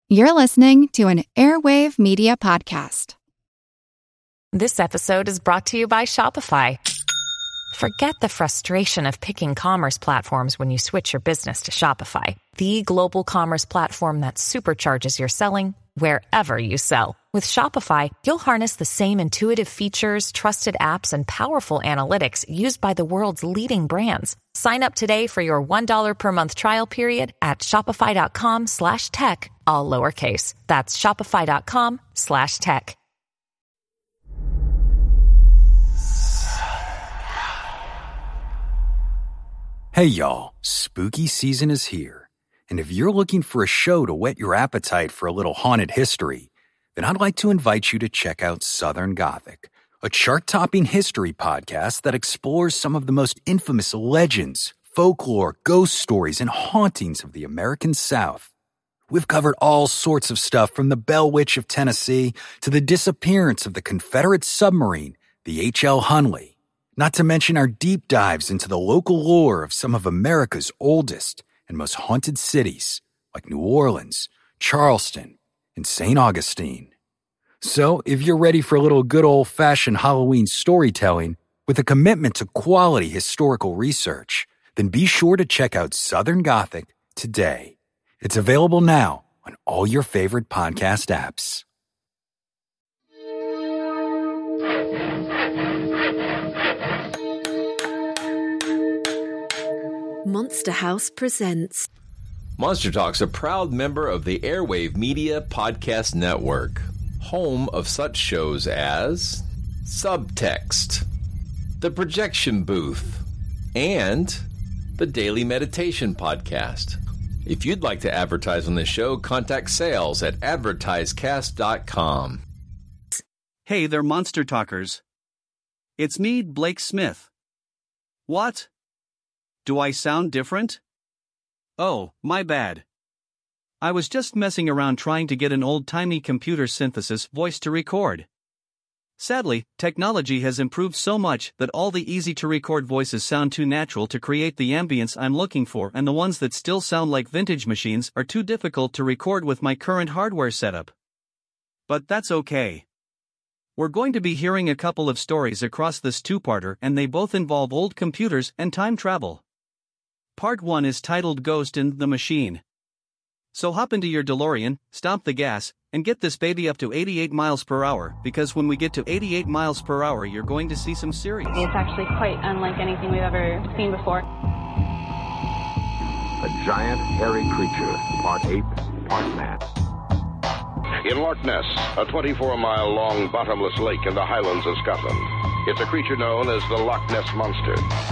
You're listening to an Airwave Media Podcast. This episode is brought to you by Shopify. Forget the frustration of picking commerce platforms when you switch your business to Shopify, the global commerce platform that supercharges your selling wherever you sell. With Shopify, you'll harness the same intuitive features, trusted apps, and powerful analytics used by the world's leading brands. Sign up today for your $1 per month trial period at shopify.com/tech, all lowercase. That's shopify.com/tech. Hey y'all, spooky season is here. And if you're looking for a show to whet your appetite for a little haunted history, then I'd like to invite you to check out Southern Gothic, a chart-topping history podcast that explores some of the most infamous legends, folklore, ghost stories, and hauntings of the American South. We've covered all sorts of stuff from the Bell Witch of Tennessee to the disappearance of the Confederate submarine, the H.L. Hunley. Not to mention our deep dives into the local lore of some of America's oldest and most haunted cities, like New Orleans, Charleston, and St. Augustine. So, if you're ready for a little good old-fashioned Halloween storytelling with a commitment to quality historical research, then be sure to check out Southern Gothic today. It's available now on all your favorite podcast apps. Monster House presents Monster Talk's a proud member of the Airwave Media Podcast Network, home of such shows as Subtext, The Projection Booth, and the Daily Meditation Podcast. If you'd like to advertise on this show, contact sales at advertisecast.com. Hey there, Monster Talkers. It's me, Blake Smith. What? Do I sound different? Oh, my bad. I was just messing around trying to get an old-timey computer synthesis voice to record. Sadly, technology has improved so much that all the easy-to-record voices sound too natural to create the ambience I'm looking for, and the ones that still sound like vintage machines are too difficult to record with my current hardware setup. But that's okay. We're going to be hearing a couple of stories across this two-parter, and they both involve old computers and time travel. Part 1 is titled Ghost in the Machine. So hop into your DeLorean, stomp the gas, and get this baby up to 88 miles per hour, because when we get to 88 miles per hour, you're going to see some serious. It's actually quite unlike anything we've ever seen before. A giant, hairy creature, part ape, part man. In Loch Ness, a 24-mile-long bottomless lake in the Highlands of Scotland. It's a creature known as the Loch Ness Monster.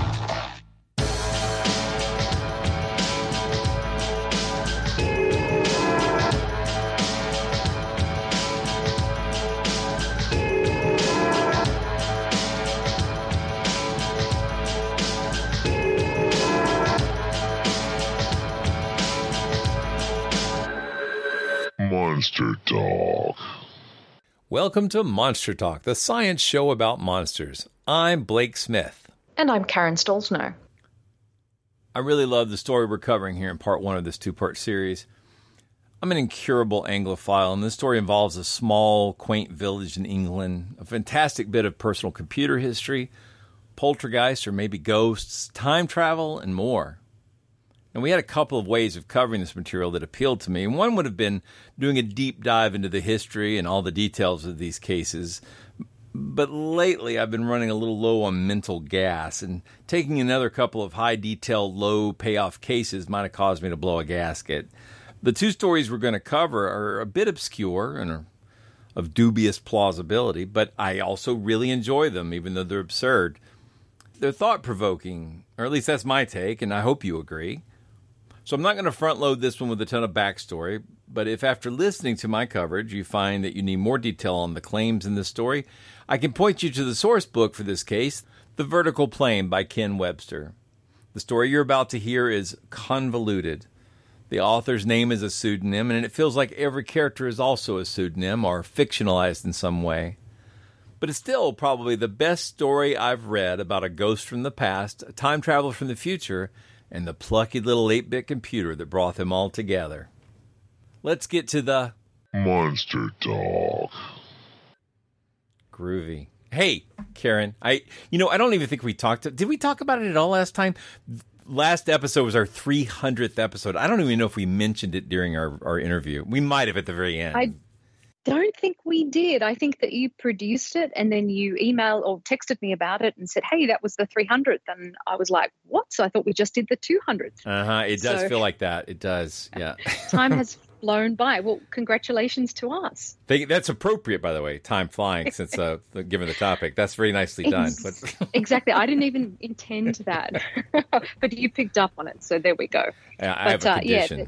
Monster Talk. Welcome to Monster Talk, the science show about monsters. I'm Blake Smith. And I'm Karen Stolzno. I really love the story we're covering here in part 1 of this two-part series. I'm an incurable Anglophile, and this story involves a small, quaint village in England, a fantastic bit of personal computer history, poltergeists or maybe ghosts, time travel, and more. And we had a couple of ways of covering this material that appealed to me. And one would have been doing a deep dive into the history and all the details of these cases. But lately, I've been running a little low on mental gas, and taking another couple of high-detail, low-payoff cases might have caused me to blow a gasket. The two stories we're going to cover are a bit obscure and are of dubious plausibility, but I also really enjoy them, even though they're absurd. They're thought-provoking, or at least that's my take, and I hope you agree. So I'm not going to front-load this one with a ton of backstory, but if after listening to my coverage you find that you need more detail on the claims in this story, I can point you to the source book for this case, The Vertical Plane by Ken Webster. The story you're about to hear is convoluted. The author's name is a pseudonym, and it feels like every character is also a pseudonym or fictionalized in some way. But it's still probably the best story I've read about a ghost from the past, a time traveler from the future, and the plucky little 8-bit computer that brought them all together. let's get to the Monster Dog. groovy. Hey, Karen, I don't even think we did we talk about it at all last time? Last episode was our 300th episode. I don't even know if we mentioned it during our interview. We might have at the very end. I don't think we did. I think that you produced it and then you emailed or texted me about it and said, hey, that was the 300th. And I was like, what? So I thought we just did the 200th. It does feel like that. It does. Yeah. Time has flown by. Well, congratulations to us. That's appropriate, by the way, time flying, since given the topic. That's very nicely done. Exactly. I didn't even intend that. But you picked up on it. So there we go. I have a condition.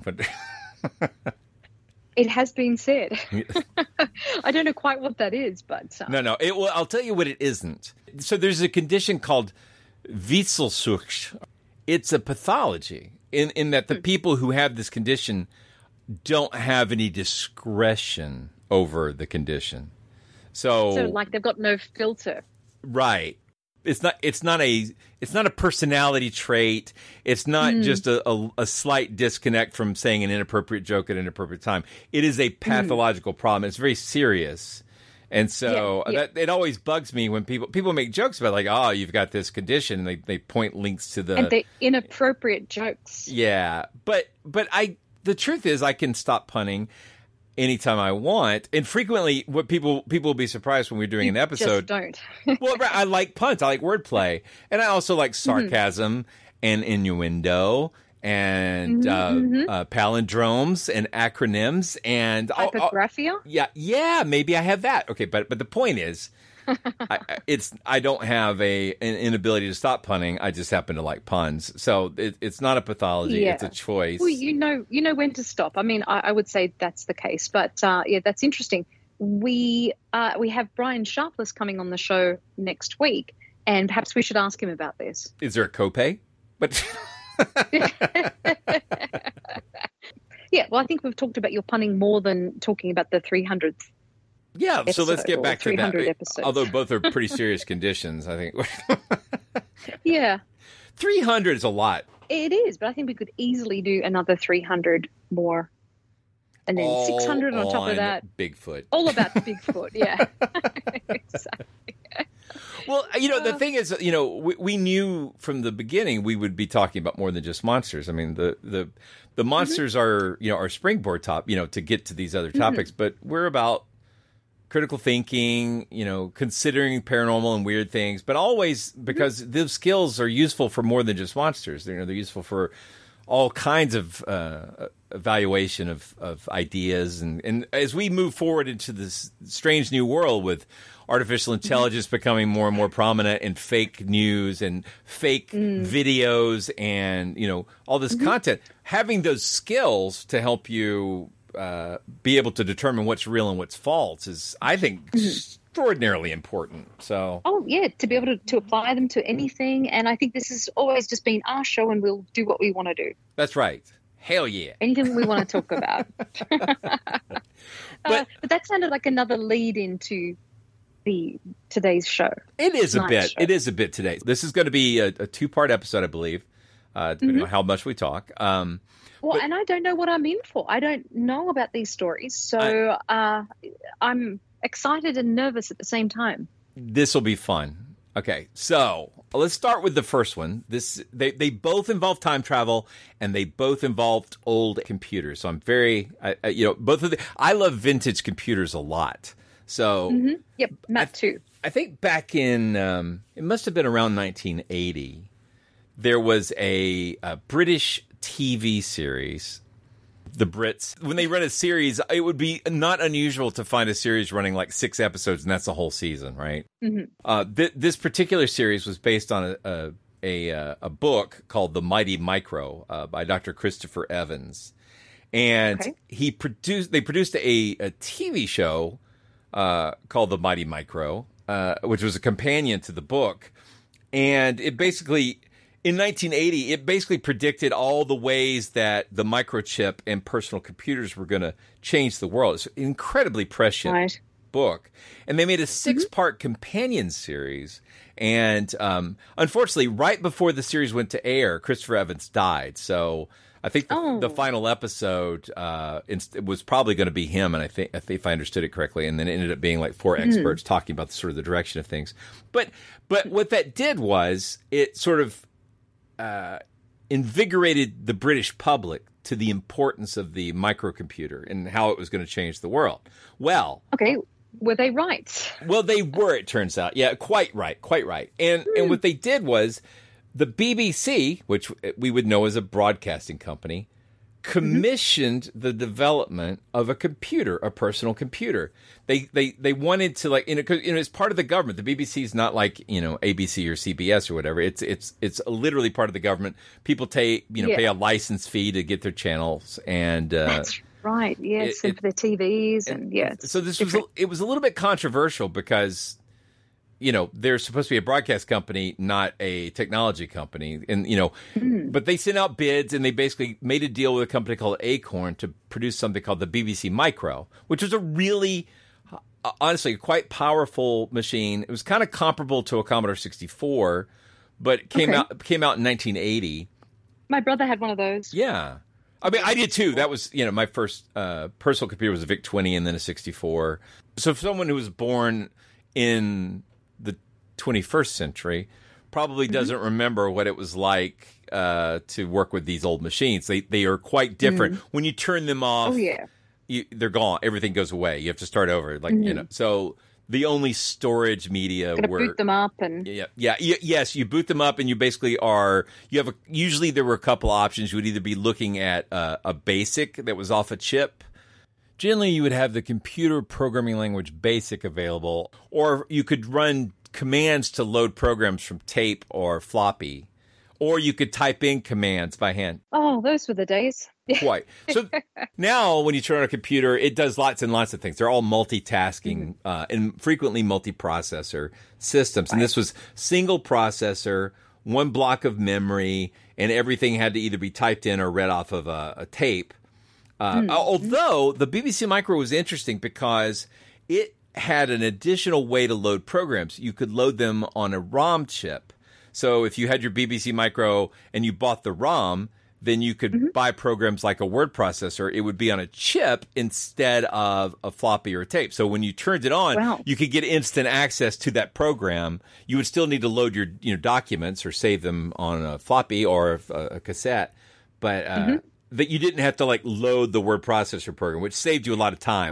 It has been said. I don't know quite what that is, but... No. I'll tell you what it isn't. So there's a condition called Witzelsucht. It's a pathology in that the people who have this condition don't have any discretion over the condition. So like they've got no filter. Right. It's not a personality trait. It's not just a slight disconnect from saying an inappropriate joke at an inappropriate time. It is a pathological problem. It's very serious. And so it always bugs me when people make jokes about, like, oh, you've got this condition, and they point links to the... And they're inappropriate jokes. Yeah. But the truth is I can stop punning anytime I want, and frequently, what people will be surprised when we're doing an episode. Just don't. Well, I like puns, I like wordplay, and I also like sarcasm and innuendo and palindromes and acronyms and typographia. Yeah, maybe I have that. Okay, but the point is, I don't have an inability to stop punning. I just happen to like puns. So it's not a pathology. Yeah. It's a choice. Well, you know when to stop. I mean, I would say that's the case. But that's interesting. We have Brian Sharpless coming on the show next week, and perhaps we should ask him about this. Is there a copay? But yeah, well, I think we've talked about your punning more than talking about the 300th. Yeah, so let's get back to that. Episodes. Although both are pretty serious conditions, I think. Yeah. 300 is a lot. It is, but I think we could easily do another 300 more. And then 600 on top of that. Bigfoot. All about Bigfoot, yeah. Exactly. Well, the thing is, we knew from the beginning we would be talking about more than just monsters. I mean, the monsters are, our springboard top, to get to these other topics, but we're about critical thinking, considering paranormal and weird things, but always because those skills are useful for more than just monsters. They're useful for all kinds of evaluation of ideas. And as we move forward into this strange new world with artificial intelligence becoming more and more prominent, and fake news and fake videos and, all this content, having those skills to help you be able to determine what's real and what's false is, I think, extraordinarily important. So, to be able to apply them to anything. And I think this has always just been our show, and we'll do what we want to do. That's right. Hell yeah. Anything we want to talk about. But that sounded like another lead into today's show. It is a bit. Show. It is a bit today. This is going to be a 2-part episode, I believe, depending on how much we talk. And I don't know what I'm in for. I don't know about these stories, so I'm excited and nervous at the same time. This will be fun. Okay, so let's start with the first one. They both involve time travel, and they both involved old computers. So I'm very, both of I love vintage computers a lot. So yep, Matt too. I think back in it must have been around 1980. There was a British TV series. The Brits, when they run a series, it would be not unusual to find a series running like 6 episodes, and that's the whole season, right? This particular series was based on a book called The Mighty Micro by Dr. Christopher Evans, and they produced a TV show called The Mighty Micro, which was a companion to the book, and it basically, in 1980, it basically predicted all the ways that the microchip and personal computers were going to change the world. It's an incredibly prescient book. And they made a 6-part companion series. And unfortunately, right before the series went to air, Christopher Evans died. So I think the final episode it was probably going to be him, and I think if I understood it correctly, and then it ended up being like 4 experts talking about sort of the direction of things. But what that did was it sort of invigorated the British public to the importance of the microcomputer and how it was going to change the world. Well, okay, were they right? Well, they were, it turns out. Yeah, quite right. And what they did was the BBC, which we would know as a broadcasting company, commissioned the development of a computer, a personal computer. They wanted to, like, it's part of the government. The BBC is not like, ABC or CBS or whatever. It's literally part of the government. People pay a license fee to get their channels, and that's right. Yes, and for their TVs and So it was a little bit controversial because they're supposed to be a broadcast company, not a technology company. And, but they sent out bids and they basically made a deal with a company called Acorn to produce something called the BBC Micro, which was a really, honestly, quite powerful machine. It was kind of comparable to a Commodore 64, but it came out in 1980. My brother had one of those. Yeah. I mean, I did too. That was, my first personal computer was a VIC-20 and then a 64. So for someone who was born in the 21st century probably doesn't remember what it was like to work with these old machines. They are quite different. When you turn them off, they're gone. Everything goes away. You have to start over. So the only storage media boot them up and yes, you boot them up and you basically usually there were a couple options. You would either be looking at a BASIC that was off a chip. Generally, you would have the computer programming language BASIC available, or you could run commands to load programs from tape or floppy, or you could type in commands by hand. Oh, those were the days. Quite. So now when you turn on a computer, it does lots and lots of things. They're all multitasking and frequently multiprocessor systems. And this was single processor, one block of memory, and everything had to either be typed in or read off of a tape. Although the BBC Micro was interesting because it had an additional way to load programs. You could load them on a ROM chip. So if you had your BBC Micro and you bought the ROM, then you could buy programs like a word processor. It would be on a chip instead of a floppy or a tape. So when you turned it on, you could get instant access to that program. You would still need to load your documents or save them on a floppy or a cassette. But that you didn't have to load the word processor program, which saved you a lot of time.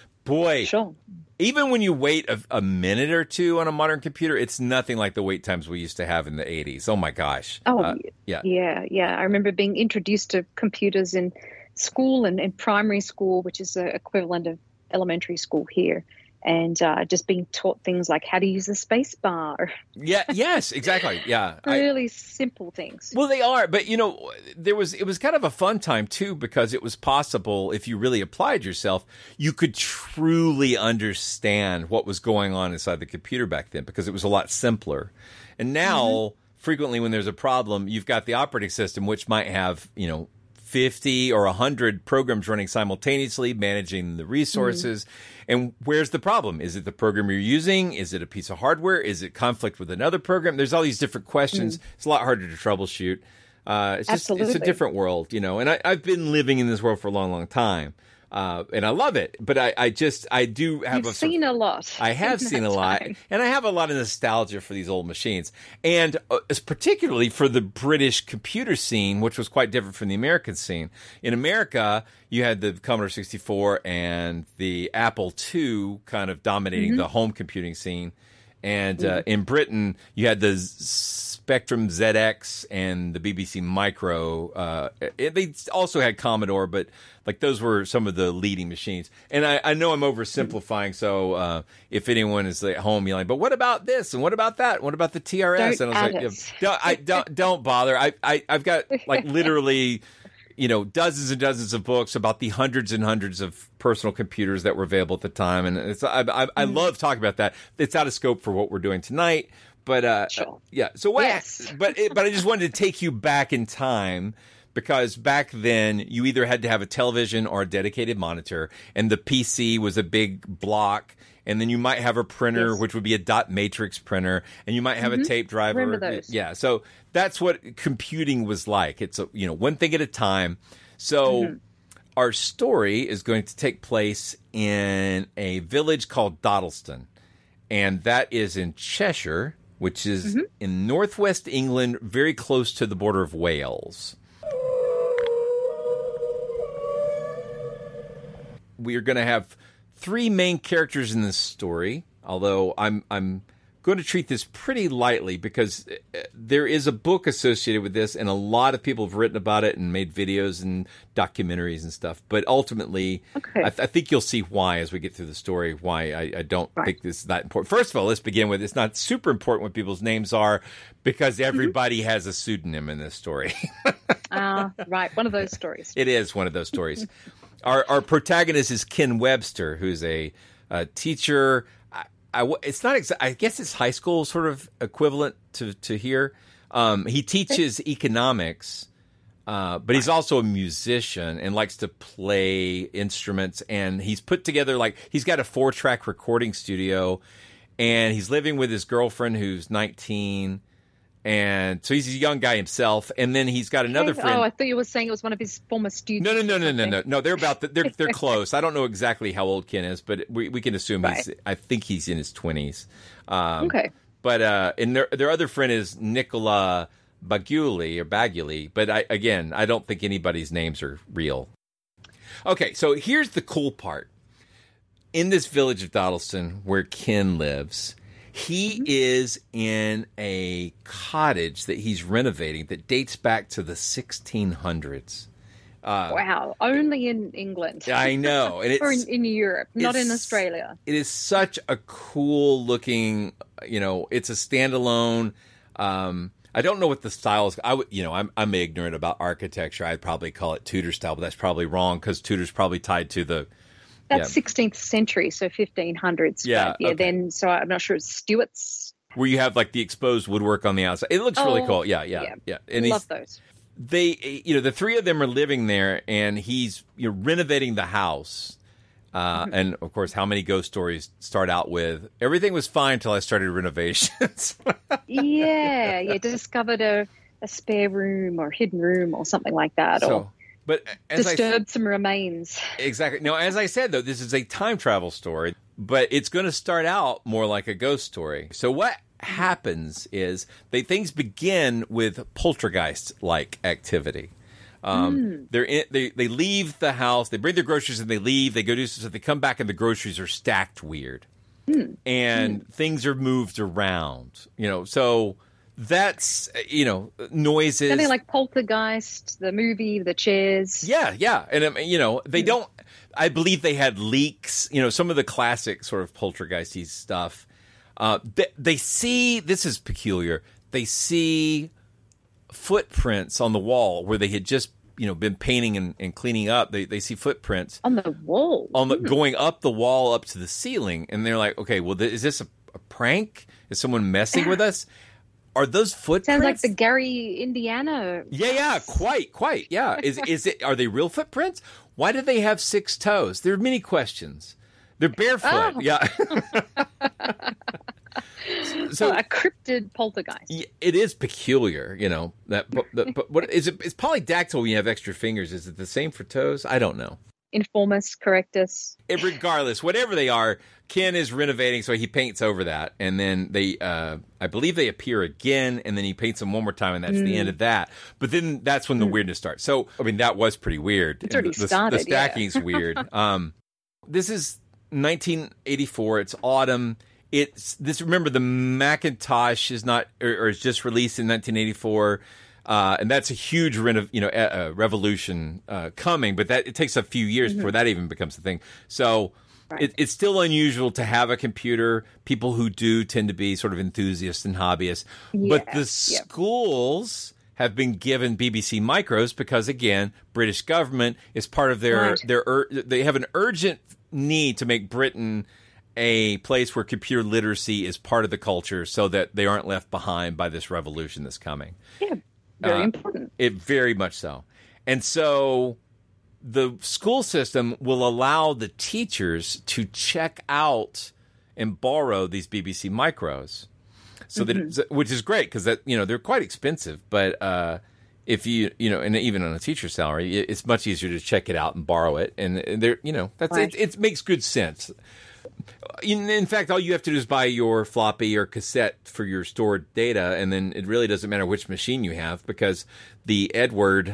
Even when you wait a minute or two on a modern computer, it's nothing like the wait times we used to have in the 80s. Oh, my gosh. Yeah. I remember being introduced to computers in school and in primary school, which is the equivalent of elementary school here. And just being taught things like how to use a space bar. Yes, exactly. Yeah. Really simple things. Well, they are. But, it was kind of a fun time, too, because it was possible, if you really applied yourself, you could truly understand what was going on inside the computer back then because it was a lot simpler. And now, frequently when there's a problem, you've got the operating system, which might have, 50 or 100 programs running simultaneously, managing the resources. And where's the problem? Is it the program you're using? Is it a piece of hardware? Is it conflict with another program? There's all these different questions. It's a lot harder to troubleshoot. It's a different world, and I've been living in this world for a long, long time. And I love it, but I do have seen a lot. I have seen a lot, and I have a lot of nostalgia for these old machines, and particularly for the British computer scene, which was quite different from the American scene. In America, you had the Commodore 64 and the Apple II kind of dominating the home computing scene, and in Britain, you had the Spectrum ZX and the BBC Micro. They also had Commodore, but those were some of the leading machines. And I know I'm oversimplifying, so if anyone is at home yelling, but what about this and what about that? What about the TRS? Don't bother. I've got literally dozens and dozens of books about the hundreds and hundreds of personal computers that were available at the time, and I love talking about that. It's out of scope for what we're doing tonight. But sure. So what? Yes. But I just wanted to take you back in time because back then you either had to have a television or a dedicated monitor, and the PC was a big block, and then you might have a printer, which would be a dot matrix printer, and you might have a tape driver. Remember those. Yeah, so that's what computing was like. It's one thing at a time. So our story is going to take place in a village called Dottleston, and that is in Cheshire, which is in northwest England, very close to the border of Wales. We are going to have 3 main characters in this story, although I'm going to treat this pretty lightly because there is a book associated with this, and a lot of people have written about it and made videos and documentaries and stuff. But ultimately, I think you'll see why as we get through the story, why I don't think this is that important. First of all, let's begin with it's not super important what people's names are because everybody has a pseudonym in this story. Right. One of those stories. It is one of those stories. Our protagonist is Ken Webster, who's a teacher. It's not. I guess it's high school sort of equivalent to here. He teaches economics, but he's also a musician and likes to play instruments. And he's put together he's got a 4-track recording studio, and he's living with his girlfriend who's 19. And so he's a young guy himself, and then he's got another friend. Oh, I thought you were saying it was one of his former students. No. They're close. I don't know exactly how old Ken is, but we can assume I think he's in his 20s. But and their other friend is Nicola Baguli, but I don't think anybody's names are real. Okay, so here's the cool part. In this village of Dottleston, where Ken lives, he is in a cottage that he's renovating that dates back to the 1600s. Wow, only in England. I know. And or in Europe, not in Australia. It is such a cool looking, it's a standalone. I don't know what the style is. I'm ignorant about architecture. I'd probably call it Tudor style, but that's probably wrong because Tudor's probably tied to the... That's 16th century, so 1500s. Yeah. Then, so I'm not sure it's Stuart's. Where you have the exposed woodwork on the outside. It looks really cool. Yeah. And love those. The 3 of them are living there, and he's renovating the house. And of course, how many ghost stories start out with everything was fine until I started renovations. Discovered a spare room or hidden room or something like that. But disturbed some remains. Exactly. Now, as I said, though, this is a time travel story, but it's going to start out more like a ghost story. So what happens is things begin with poltergeist-like activity. They leave the house, they bring their groceries and they leave. They go do stuff. They come back and the groceries are stacked weird, and things are moved around. So. That's, noises. Something like Poltergeist, the movie, the chairs. Yeah. And, they don't, I believe they had leaks, some of the classic sort of poltergeisty stuff. They see, this is peculiar, they see footprints on the wall where they had just, been painting and cleaning up. They see footprints. On the wall? Going up the wall up to the ceiling. And they're like, okay, well, is this a prank? Is someone messing with us? Are those footprints? Sounds like the Gary, Indiana. Yeah, quite. Yeah, is it? Are they real footprints? Why do they have 6 toes? There are many questions. They're barefoot. Oh. Yeah. So a cryptid poltergeist. It is peculiar, but what is it? It's polydactyl when you have extra fingers. Is it the same for toes? I don't know. Informus, correctus. Regardless, whatever they are, Ken is renovating, so he paints over that, and then they, I believe they appear again, and then he paints them one more time, and that's the end of that. But then that's when the weirdness starts. So, that was pretty weird. It's already started. The stacking's weird. This is 1984. It's autumn. Remember, the Macintosh is not, or is just released in 1984. And that's a huge revolution coming, but it takes a few years before that even becomes a thing. So it's still unusual to have a computer. People who do tend to be sort of enthusiasts and hobbyists. But the schools have been given BBC Micros because, again, British government is part of they have an urgent need to make Britain a place where computer literacy is part of the culture so that they aren't left behind by this revolution that's coming. Yeah. Very important. It very much so. And so the school system will allow the teachers to check out and borrow these BBC Micros. So that, which is great because that, they're quite expensive, but if and even on a teacher's salary, it's much easier to check it out and borrow it, and they're, that's right. It makes good sense. In fact, all you have to do is buy your floppy or cassette for your stored data, and then it really doesn't matter which machine you have because the Edward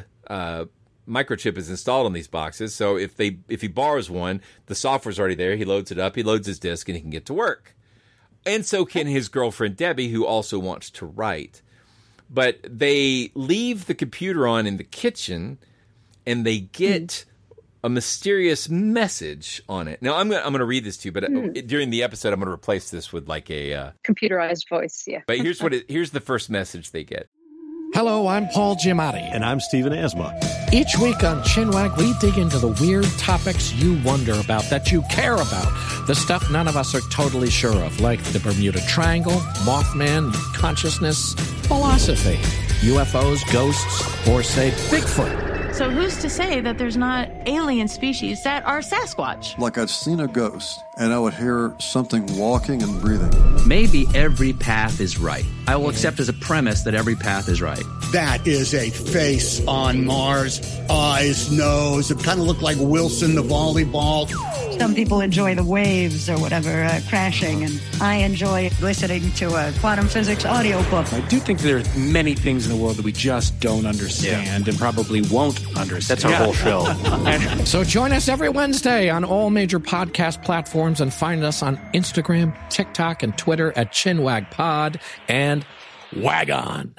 microchip is installed on these boxes. So if he borrows one, the software's already there. He loads it up, he loads his disk, and he can get to work. And so can his girlfriend, Debbie, who also wants to write. But they leave the computer on in the kitchen, and they get a mysterious message on it. Now, I'm going to read this to you, but during the episode, I'm going to replace this with like a... computerized voice, yeah. But here's the first message they get. Hello, I'm Paul Giamatti. And I'm Stephen Asma. Each week on Chinwag, we dig into the weird topics you wonder about, that you care about. The stuff none of us are totally sure of, like the Bermuda Triangle, Mothman, consciousness, philosophy, UFOs, ghosts, or, say, Bigfoot. So who's to say that there's not alien species that are Sasquatch? Like I'd seen a ghost, and I would hear something walking and breathing. Maybe every path is right. I will accept as a premise that every path is right. That is a face on Mars. Eyes, nose. It kind of looked like Wilson the volleyball. Some people enjoy the waves or whatever crashing, and I enjoy listening to a quantum physics audiobook. I do think there are many things in the world that we just don't understand and probably won't understand. That's our whole show. So join us every Wednesday on all major podcast platforms and find us on Instagram, TikTok, and Twitter at ChinwagPod and Wagon.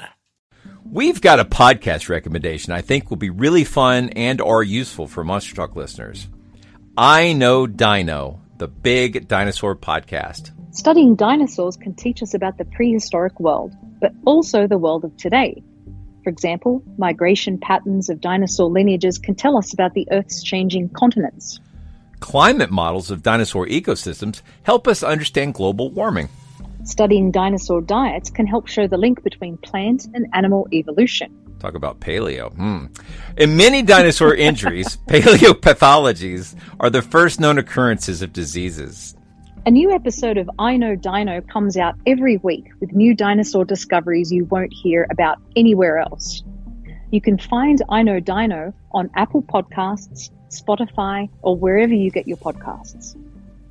We've got a podcast recommendation I think will be really fun and or useful for Monster Talk listeners. I Know Dino, the Big Dinosaur Podcast. Studying dinosaurs can teach us about the prehistoric world, but also the world of today. For example, migration patterns of dinosaur lineages can tell us about the Earth's changing continents. Climate models of dinosaur ecosystems help us understand global warming. Studying dinosaur diets can help show the link between plant and animal evolution. Talk about paleo. In many dinosaur injuries, paleopathologies are the first known occurrences of diseases. A new episode of I Know Dino comes out every week with new dinosaur discoveries you won't hear about anywhere else. You can find I Know Dino on Apple Podcasts, Spotify, or wherever you get your podcasts.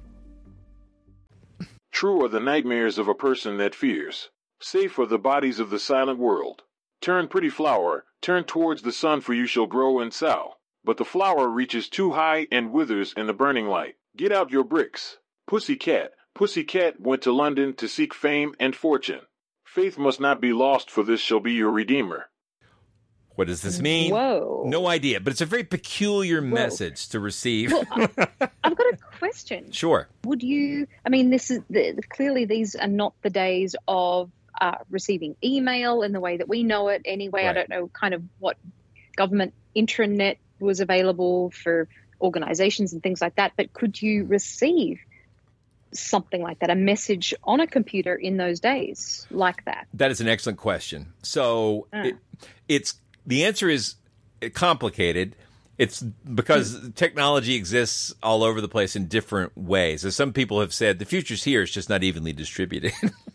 True are the nightmares of a person that fears. Safe are the bodies of the silent world. Turn, pretty flower, turn towards the sun, for you shall grow and sow. But the flower reaches too high and withers in the burning light. Get out your bricks. Pussy cat went to London to seek fame and fortune. Faith must not be lost, for this shall be your redeemer. What does this mean? Whoa. No idea, but it's a very peculiar message to receive. Well, I've got a question. Sure. Would you, this is, clearly these are not the days of receiving email in the way that we know it anyway. Right. I don't know kind of what government intranet was available for organizations and things like that, but could you receive something like that, a message on a computer in those days like that? That is an excellent question. So the answer is complicated. It's because technology exists all over the place in different ways. As some people have said, the future's here, it's just not evenly distributed.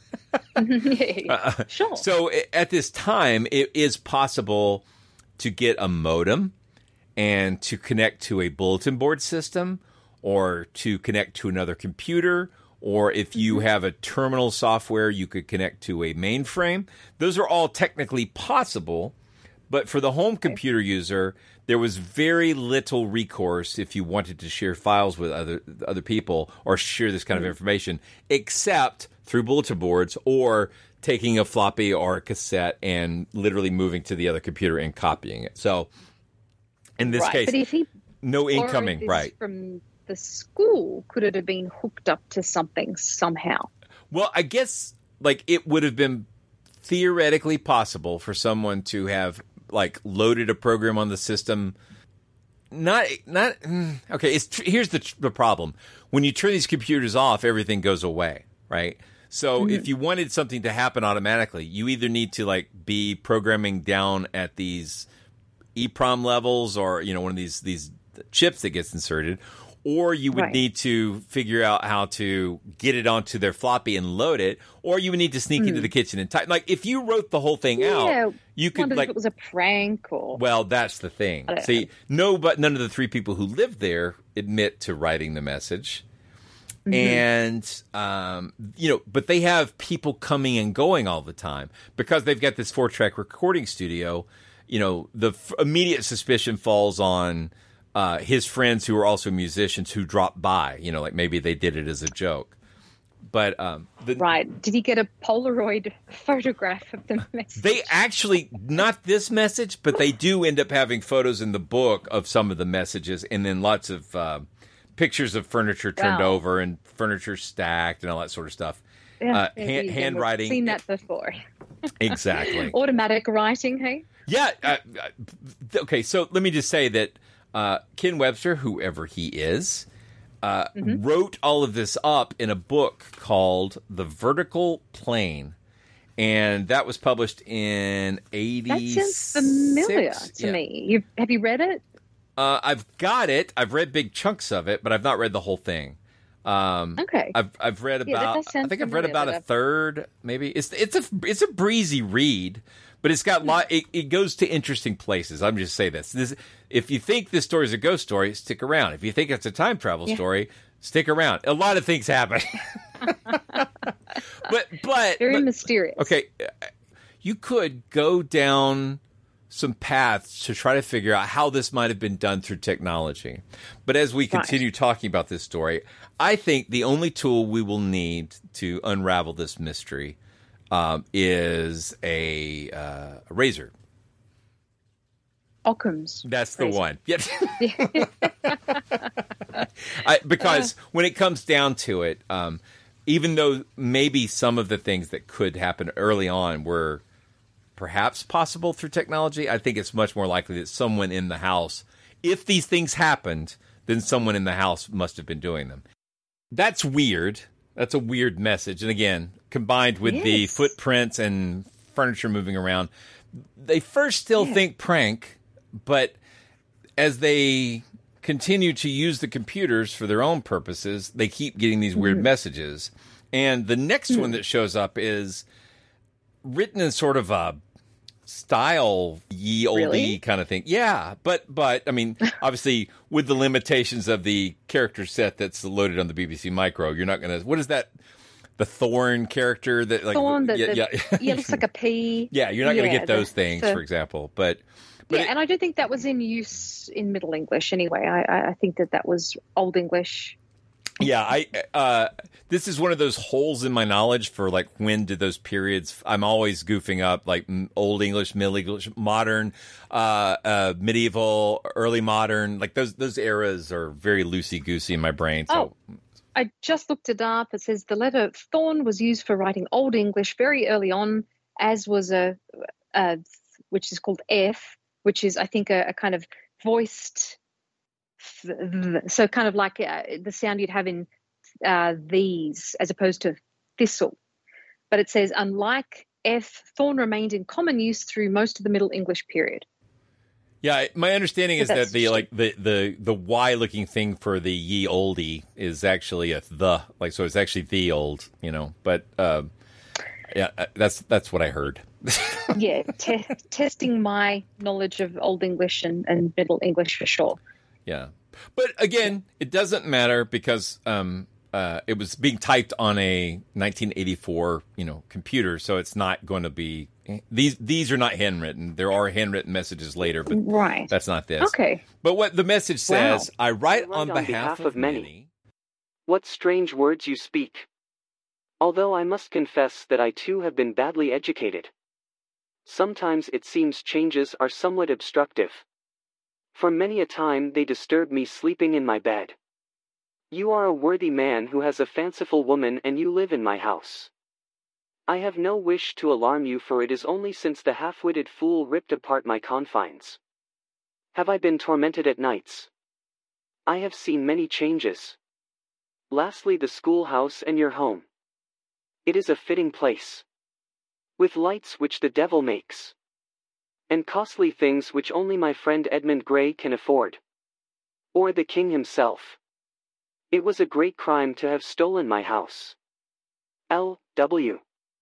Sure. So at this time, it is possible to get a modem and to connect to a bulletin board system or to connect to another computer, or if you have a terminal software, you could connect to a mainframe. Those are all technically possible, but for the home computer user, there was very little recourse if you wanted to share files with other people or share this kind of information, except through bulletin boards or taking a floppy or a cassette and literally moving to the other computer and copying it. So in this case, but if he no incoming, right? From the school, could it have been hooked up to something somehow? Well, I guess it would have been theoretically possible for someone to have loaded a program on the system. Okay. Here's the problem: when you turn these computers off, everything goes away, right? So if you wanted something to happen automatically, you either need to be programming down at these EEPROM levels or, one of these chips that gets inserted, or you would need to figure out how to get it onto their floppy and load it, or you would need to sneak into the kitchen and type. Like, if you wrote the whole thing out, you could, if it was a prank or... Well, that's the thing. See, but none of the three people who lived there admit to writing the message. And, but they have people coming and going all the time because they've got this 4-track recording studio. The immediate suspicion falls on his friends who are also musicians who dropped by, like maybe they did it as a joke. But did he get a Polaroid photograph of the message? They actually, not this message, but they do end up having photos in the book of some of the messages, and then lots of pictures of furniture turned over and furniture stacked and all that sort of stuff. Yeah, handwriting. We've seen that before. Exactly. Automatic writing, hey? Yeah. Okay, so let me just say that Ken Webster, whoever he is, wrote all of this up in a book called The Vertical Plane, and that was published in 86. That sounds familiar to me. Have you read it? I've got it. I've read big chunks of it, but I've not read the whole thing. Okay. I've read about. I think I've read about a third, maybe. It's a breezy read, but it's got it goes to interesting places. I'm just say this. If you think this story is a ghost story, stick around. If you think it's a time travel story, stick around. A lot of things happen. but very mysterious. Okay, you could go down some paths to try to figure out how this might have been done through technology. But as we continue talking about this story, I think the only tool we will need to unravel this mystery is a razor. Occam's. That's the one. Yep. Because when it comes down to it, even though maybe some of the things that could happen early on were perhaps possible through technology, I think it's much more likely that someone in the house, if these things happened, then someone in the house must have been doing them. That's weird. That's a weird message. And again, combined with the footprints and furniture moving around, they first still think prank, but as they continue to use the computers for their own purposes, they keep getting these weird messages. And the next one that shows up is written in sort of a style ye olde kind of thing. Yeah, but I mean, obviously with the limitations of the character set that's loaded on the BBC Micro, you're not going to. What is that? The Thorn character that like Thorn looks like a P. Yeah, you're not going to get those things, for example. But and I do think that was in use in Middle English anyway. I think that was Old English. Yeah, this is one of those holes in my knowledge for like when did those periods. I'm always goofing up like Old English, Middle English, modern, medieval, early modern. Like those eras are very loosey goosey in my brain. So. I just looked it up. It says the letter Thorn was used for writing Old English very early on, as was which is called F, which is I think a kind of voiced. So kind of like the sound you'd have in these as opposed to thistle. But it says, unlike F, Thorn remained in common use through most of the Middle English period. Yeah, my understanding is that the Y looking thing for the ye olde is actually a the, like, so it's actually the old, but that's what I heard. Yeah, testing my knowledge of Old English and Middle English for sure. Yeah. But again, it doesn't matter because it was being typed on a 1984, computer, so it's not going to be these are not handwritten. There are handwritten messages later, but that's not this. Okay. But what the message says, I write on behalf of many. What strange words you speak. Although I must confess that I too have been badly educated. Sometimes it seems changes are somewhat obstructive. For many a time they disturb me sleeping in my bed. You are a worthy man who has a fanciful woman and you live in my house. I have no wish to alarm you, for it is only since the half-witted fool ripped apart my confines. Have I been tormented at nights? I have seen many changes. Lastly, the schoolhouse and your home. It is a fitting place. With lights which the devil makes. and costly things which only my friend Edmund Gray can afford. Or the king himself. It was a great crime to have stolen my house. L.W.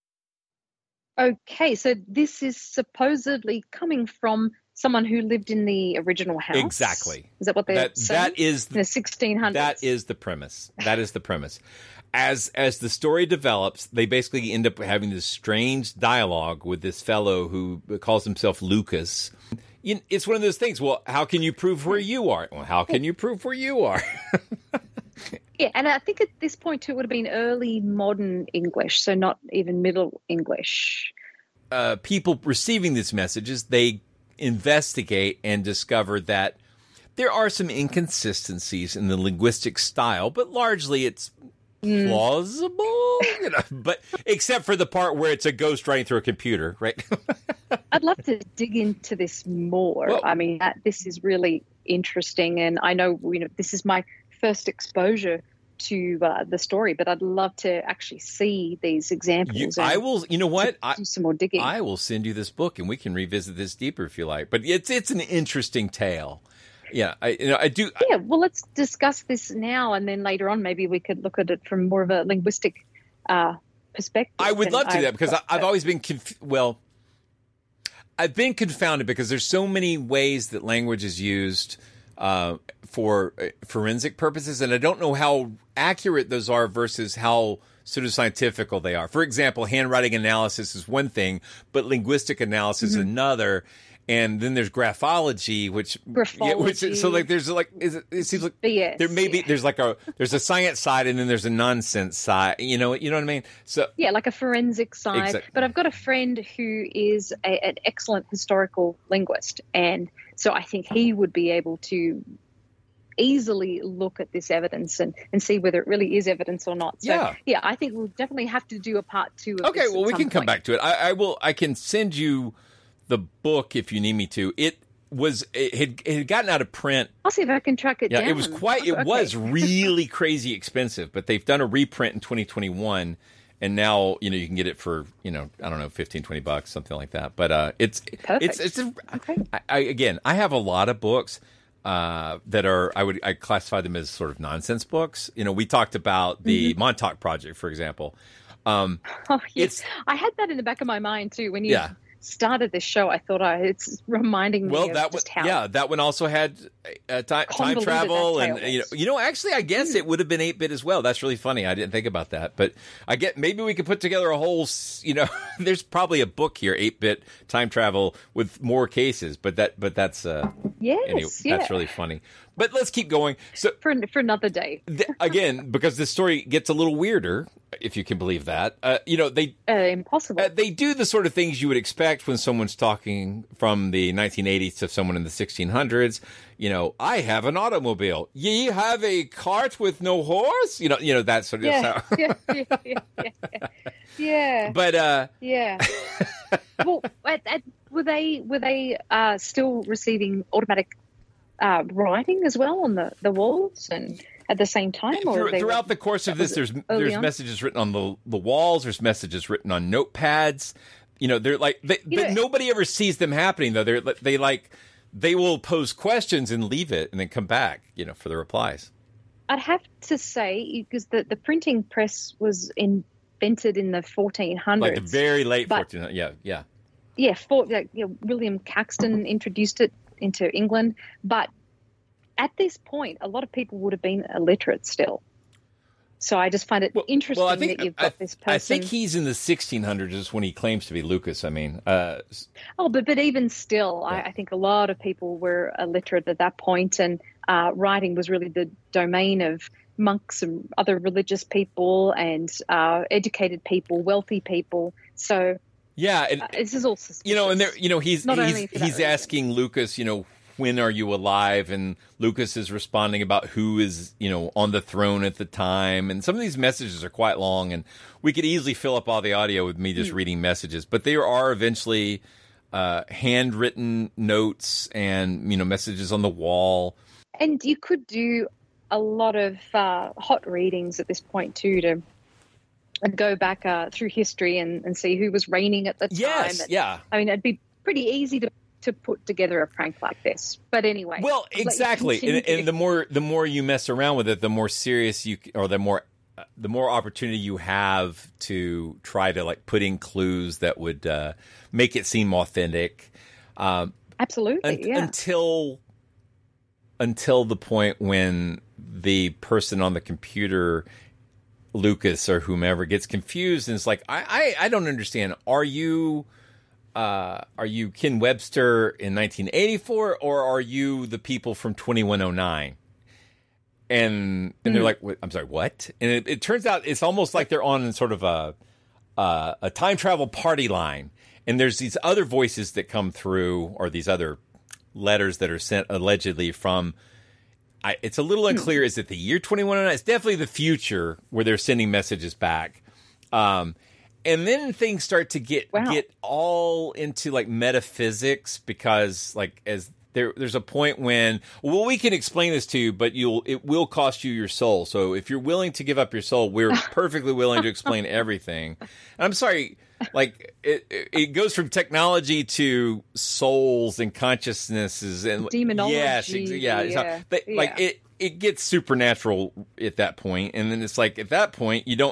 Okay, so this is supposedly coming from someone who lived in the original house. Exactly. Is that what they're saying? That is in the 1600s. That is the premise. That is the premise. As the story develops, they basically end up having this strange dialogue with this fellow who calls himself Lucas. It's one of those things. Well, how can you prove where you are? Well, how can you prove where you are? Yeah, and I think at this point too, it would have been early modern English, so not even Middle English. People receiving these messages, they investigate and discover that there are some inconsistencies in the linguistic style, but largely it's plausible, but except for the part where it's a ghost writing through a computer, right? I'd love to dig into this more. Well, I mean, this is really interesting, and I know this is my first exposure to the story, but I'd love to actually see these examples. I will. You know what? Do some more digging. I will send you this book, and we can revisit this deeper if you like. But it's an interesting tale. Yeah, I do. Yeah, well, let's discuss this now, and then later on, maybe we could look at it from more of a linguistic perspective. I would love to do that because I've always been I've been confounded because there's so many ways that language is used for forensic purposes, and I don't know how accurate those are versus how pseudoscientific they are. For example, handwriting analysis is one thing, but linguistic analysis is another. And then there's graphology, which so like there's like it seems like there's a science side and then there's a nonsense side. You know what I mean? So yeah, like a forensic side. Exactly. But I've got a friend who is an excellent historical linguist, and so I think he would be able to easily look at this evidence and see whether it really is evidence or not. So yeah, I think we'll definitely have to do a part 2 of this. Okay, well we can come back to it. I can send you the book if you need me to. It had gotten out of print. I'll see if I can track it down. It was was really crazy expensive, but they've done a reprint in 2021, and now you can get it for I don't know, $15-20, something like that. But it's I have a lot of books that are I classify them as sort of nonsense books. We talked about the Montauk Project, for example. Yes, I had that in the back of my mind too when you started this show. I thought it's reminding me of just how that one also had time travel, and actually I guess it would have been 8-bit as well. That's really funny. I didn't think about that, but maybe we could put together a whole there's probably a book here, 8-bit time travel with more cases, but that's that's really funny. But let's keep going. So for another day. Again, because this story gets a little weirder, if you can believe that. Impossible. They do the sort of things you would expect when someone's talking from the 1980s to someone in the 1600s. I have an automobile. Ye have a cart with no horse. That sort of stuff. Yeah. But well, were they still receiving automatic writing as well on the walls and at the same time? Or throughout the course of this, there's messages written on the walls. There's messages written on notepads. They're like nobody ever sees them happening though. They will pose questions and leave it and then come back, for the replies. I'd have to say, because the printing press was invented in the 1400s. Like the very late 1400s, yeah. Yeah, William Caxton introduced it into England. But at this point, a lot of people would have been illiterate still. So I just find it interesting that you've got this person. I think he's in the 1600s is when he claims to be Lucas. I mean, but even still, I think a lot of people were illiterate at that point, and writing was really the domain of monks and other religious people and educated people, wealthy people. So this is all suspicious. And there, he's asking Lucas, when are you alive? And Lucas is responding about who is, on the throne at the time. And some of these messages are quite long, and we could easily fill up all the audio with me just reading messages. But there are eventually handwritten notes and, messages on the wall. And you could do a lot of hot readings at this point too, to go back through history and see who was reigning at the time. Yes, I mean, it'd be pretty easy to to put together a prank like this. But anyway, well, exactly. And the more you mess around with it, the more serious the more opportunity you have to try to like put in clues that would make it seem authentic. Absolutely, until the point when the person on the computer, Lucas or whomever, gets confused and it's like, I don't understand. Are you Ken Webster in 1984 or are you the people from 2109? And they're like, I'm sorry, what? And it turns out it's almost like they're on sort of a time travel party line. And there's these other voices that come through, or these other letters that are sent allegedly from. It's a little unclear. Is it the year 2109? It's definitely the future where they're sending messages back. And then things start to get all into like metaphysics because like there's a point when, well, we can explain this to you, but it will cost you your soul. So if you're willing to give up your soul, we're perfectly willing to explain everything. And I'm sorry, like it goes from technology to souls and consciousnesses and demonology. Yes, but like it gets supernatural at that point, and then it's like at that point you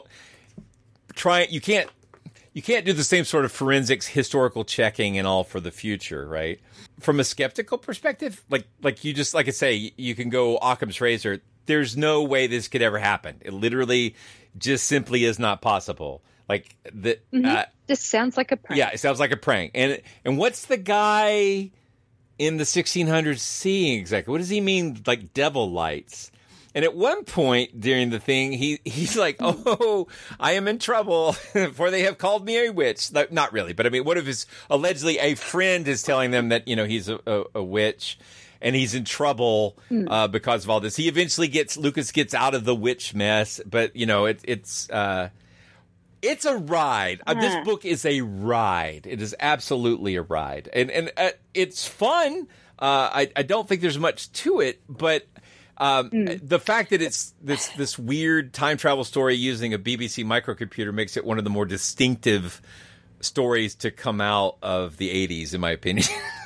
can't do the same sort of forensics, historical checking and all for the future, right? From a skeptical perspective, like you just, like I say, you can go Occam's razor. There's no way this could ever happen. It literally just simply is not possible. Like this sounds like a prank. Yeah, it sounds like a prank. And what's the guy in the 1600s seeing exactly? What does he mean, like devil lights? And at one point during the thing, he's like, "Oh, I am in trouble, for they have called me a witch." Not really, but I mean, what if his allegedly a friend is telling them that he's a witch, and he's in trouble because of all this? He eventually Lucas gets out of the witch mess, but it's a ride. This book is a ride. It is absolutely a ride, and it's fun. I don't think there's much to it, but. The fact that it's this weird time travel story using a BBC microcomputer makes it one of the more distinctive stories to come out of the 80s, in my opinion.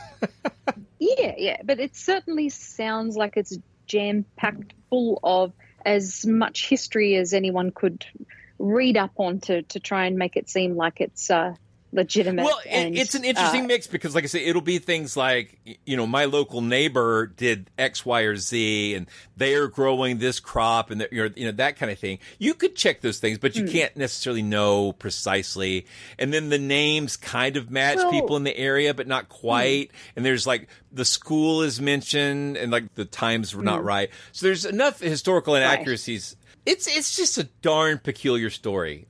Yeah, but it certainly sounds like it's jam-packed full of as much history as anyone could read up on to try and make it seem like it's legitimate. Well, it's an interesting mix because, like I say, it'll be things like, my local neighbor did X, Y, or Z, and they're growing this crop, and that kind of thing. You could check those things, but you can't necessarily know precisely. And then the names kind of match people in the area, but not quite. And there's like the school is mentioned, and like the times were not right. So there's enough historical inaccuracies. Right. It's just a darn peculiar story.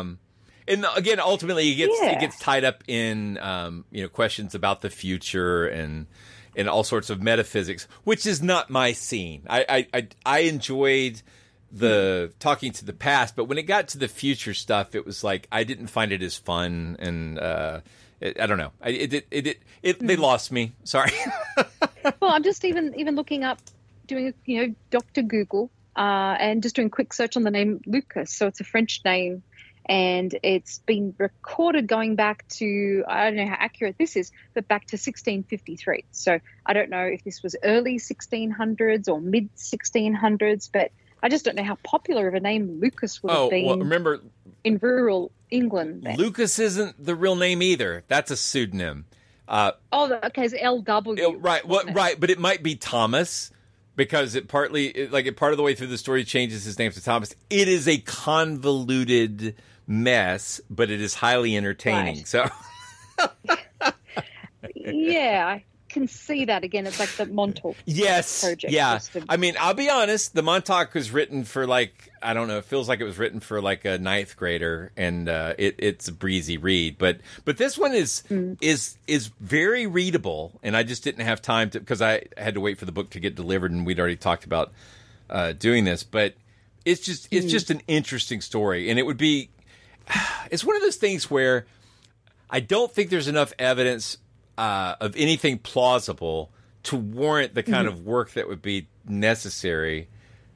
And again, ultimately, it gets tied up in questions about the future and all sorts of metaphysics, which is not my scene. I enjoyed the talking to the past, but when it got to the future stuff, it was like I didn't find it as fun, and I don't know. They lost me. Sorry. Well, I'm just even looking up, doing Dr. Google, and just doing a quick search on the name Lucas. So it's a French name. And it's been recorded going back to, I don't know how accurate this is, but back to 1653. So I don't know if this was early 1600s or mid 1600s, but I just don't know how popular of a name Lucas would have been. Well, remember, in rural England then. Lucas isn't the real name either. That's a pseudonym. Okay, it's L.W. Right, right, but it might be Thomas. Because part of the way through the story changes his name to Thomas. It is a convoluted mess, but it is highly entertaining. Right. So, yeah, I can see that again. It's like the Montauk project. Yeah. I mean, I'll be honest. The Montauk was written for it feels like it was written for like a ninth grader, and it's a breezy read. But this one is very readable, and I just didn't have time to, because I had to wait for the book to get delivered, and we'd already talked about doing this. But it's just an interesting story, and it's one of those things where I don't think there's enough evidence of anything plausible to warrant the kind of work that would be necessary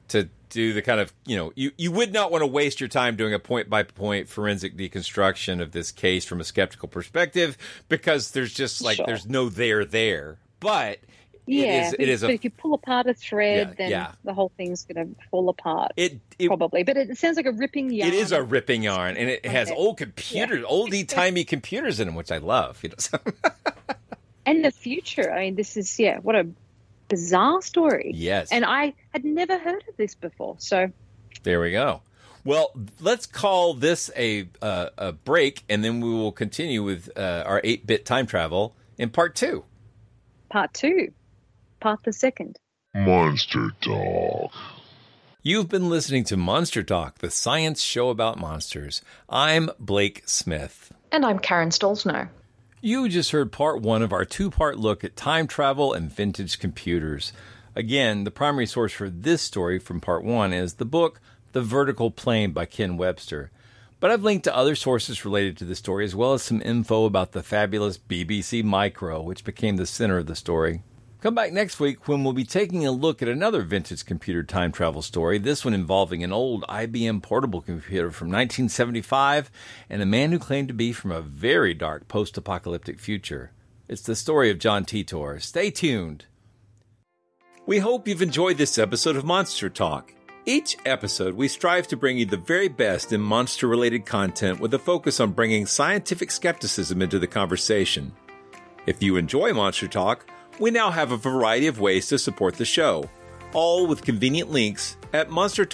to do the kind of, you would not want to waste your time doing a point-by-point forensic deconstruction of this case from a skeptical perspective, because there's just there's no there. But it is if you pull apart a thread, then the whole thing's going to fall apart. Probably. But it sounds like a ripping yarn. It is a ripping yarn, and it has old computers, oldie-timey computers in them, which I love. And the future. I mean, this is, what a bizarre story. Yes. And I had never heard of this before. So there we go. Well, let's call this a break, and then we will continue with our 8-bit time travel in part 2. Part 2. Part the second. Monster Talk. You've been listening to Monster Talk, the science show about monsters. I'm Blake Smith. And I'm Karen Stolzno. You just heard part 1 of our 2-part look at time travel and vintage computers. Again, the primary source for this story from part 1 is the book The Vertical Plane by Ken Webster. But I've linked to other sources related to the story, as well as some info about the fabulous BBC Micro, which became the center of the story. Come back next week when we'll be taking a look at another vintage computer time travel story, this one involving an old IBM portable computer from 1975 and a man who claimed to be from a very dark post-apocalyptic future. It's the story of John Titor. Stay tuned. We hope you've enjoyed this episode of Monster Talk. Each episode, we strive to bring you the very best in monster-related content with a focus on bringing scientific skepticism into the conversation. If you enjoy Monster Talk, we now have a variety of ways to support the show, all with convenient links at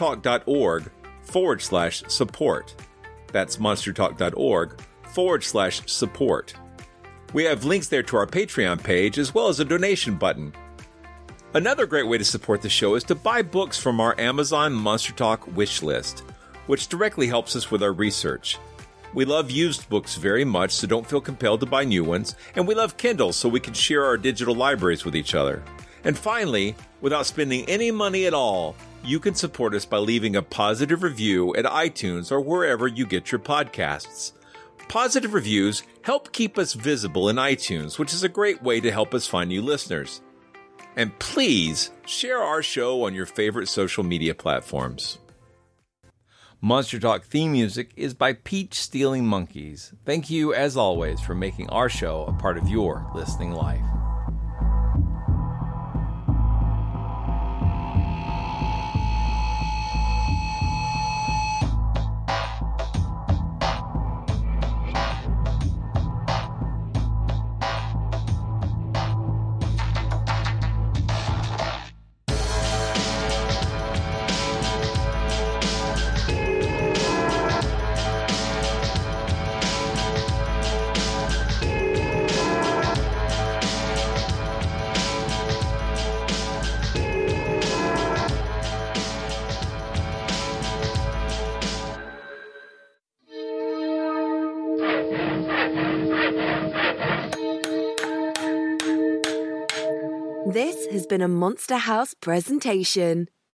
monstertalk.org/support. That's monstertalk.org/support. We have links there to our Patreon page, as well as a donation button. Another great way to support the show is to buy books from our Amazon Monster Talk wish list, which directly helps us with our research. We love used books very much, so don't feel compelled to buy new ones, and we love Kindle so we can share our digital libraries with each other. And finally, without spending any money at all, you can support us by leaving a positive review at iTunes or wherever you get your podcasts. Positive reviews help keep us visible in iTunes, which is a great way to help us find new listeners. And please share our show on your favorite social media platforms. Monster Talk theme music is by Peach Stealing Monkeys. Thank you, as always, for making our show a part of your listening life. This has been a Monster House presentation.